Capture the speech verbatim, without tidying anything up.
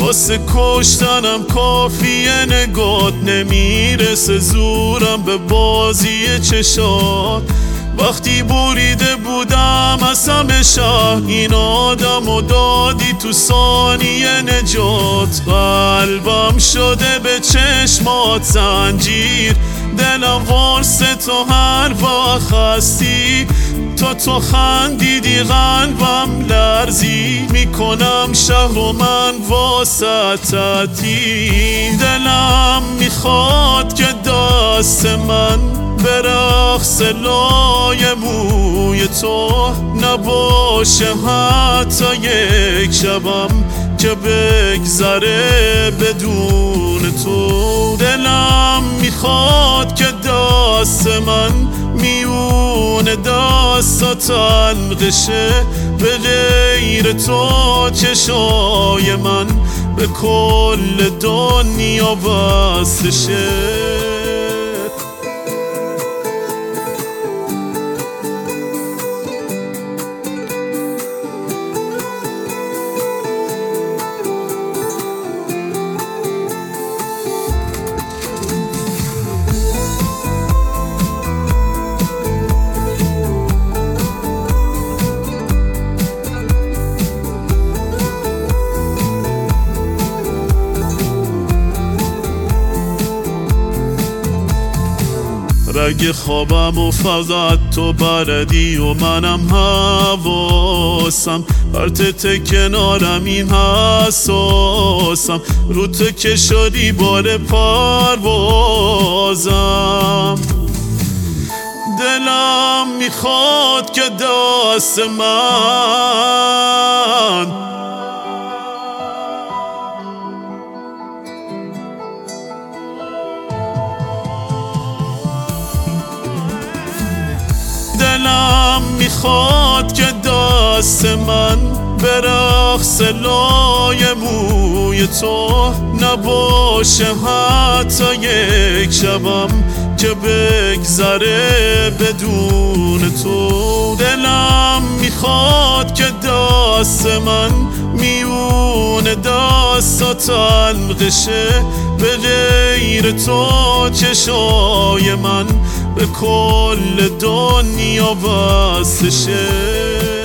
واسه کشتنم کافیه نگات، نمیرسه زورم به بازی چشات. وقتی بریده بودم از همه شهر، این آدم و دادی تو ثانیه نجات. قلبم شده به چشمات زنجیر، دلم وارسه تو هر وقت هستی. تا تو خندیدی قلبم لرزی، میکنم شهر و من واسطتی. دلم میخواد که دست من به رقص لای موی تو نباشه حتی یک شبم که بگذره بدون تو. دلم میخواد که دست من میون دستات تلقشه، به غیر تو چشای من به کل دنیا بستشه. رگ خوابم و فقط تو بردی و منم حواسم، پرتت کنارم این حساسم، رو تو که شدی بار پروازم. دلم میخواد که دست من دلم میخواد که دست من به رقص لای موی تو نباشه حتی یک شبم که بگذره بدون تو. دلم میخواد که دست من میون دستات تلقشه، به غیر تو چشای من به کل دنیا بستشه.